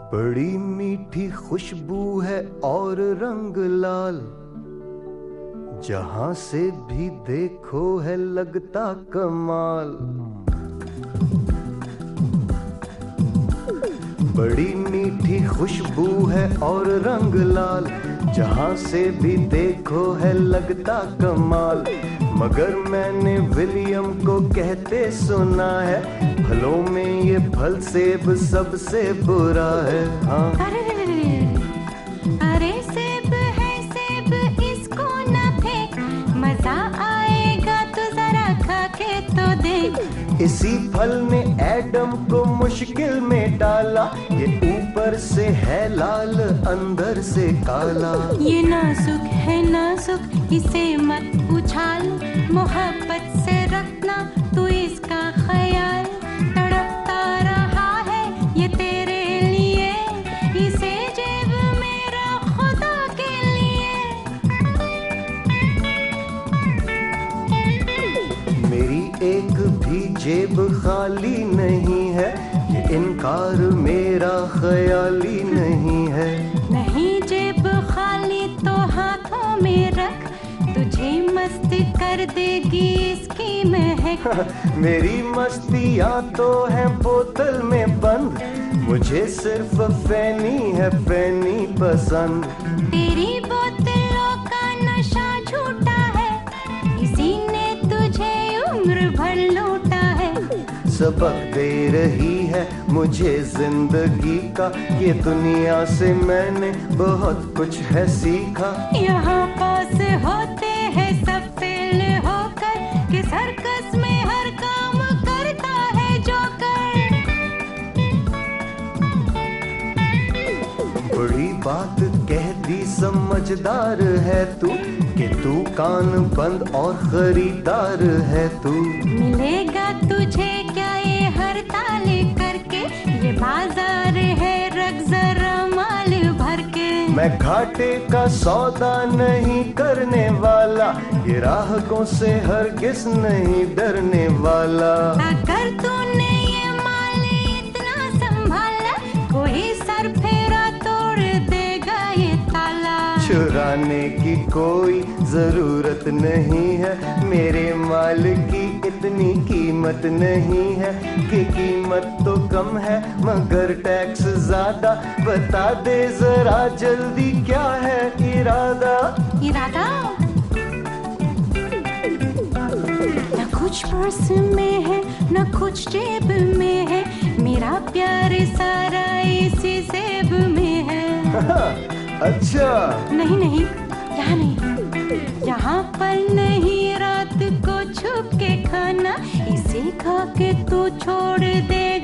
बड़ी मीठी खुशबू है और रंग लाल, जहां से भी देखो है लगता कमाल। बड़ी मीठी खुशबू है और रंग लाल, जहां से भी देखो है लगता कमाल। मगर मैंने विलियम को कहते सुना है, फलों में ये फल सेब सबसे बुरा है। हाँ अरे सेब है सेब, इसको ना फेंक, मजा आएगा तो जरा खा के तो देख। इसी फल ने एडम को मुश्किल में डाला, ये ऊपर से है लाल अंदर से काला। ये नाजुक है नाजुक, इसे मत उछाल, मोहब्बत से रखना तू इसका ख्याल। तड़पता रहा है ये तेरे लिए, इसे जेब में रख खुदा के लिए। मेरी एक भी जेब खाली नहीं है, ये इनकार मेरा ख्याली नहीं है। नहीं जेब खाली तो हाथों में रख, तुझे मस्त कर देगी इसकी महक। मेरी मस्तियाँ तो है बोतल में बंद, मुझे सिर्फ फैनी है फैनी पसंद। तेरी बोतलों का नशा झूठा है, इसी ने तुझे उम्र भर लूटा है। सबक दे रही है मुझे जिंदगी का, ये दुनिया से मैंने बहुत कुछ है सीखा। यहाँ पास होते हैं सब फेल होकर, कि सर्कस में हर काम करता है जोकर। बड़ी बात कह दी समझदार है तू, कि तू कान बंद और खरीदार है तू। मिलेगा तुझे क्या ये हड़ताल करके, ये बाजार है रख जरा माल भर के। मैं घाटे का सौदा नहीं करने वाला, ये राहकों से हरगिज नहीं डरने वाला। अगर तूने ये माल इतना संभाला, कोई सर फेरा तोड़ देगा ये ताला। चुराने की कोई जरूरत नहीं है, मेरे माल की इतनी कीमत नहीं है, कि कीमत तो कम है मगर टैक्स ज्यादा। बता दे जरा जल्दी क्या है इरादा। इरादा न कुछ पर्स में है न कुछ जेब में है, मेरा प्यार सारा इसी सेब में है। अच्छा नहीं नहीं यहाँ नहीं, यहाँ पर नहीं, रात को छुप के खाना, इसे खा के तू छोड़ दे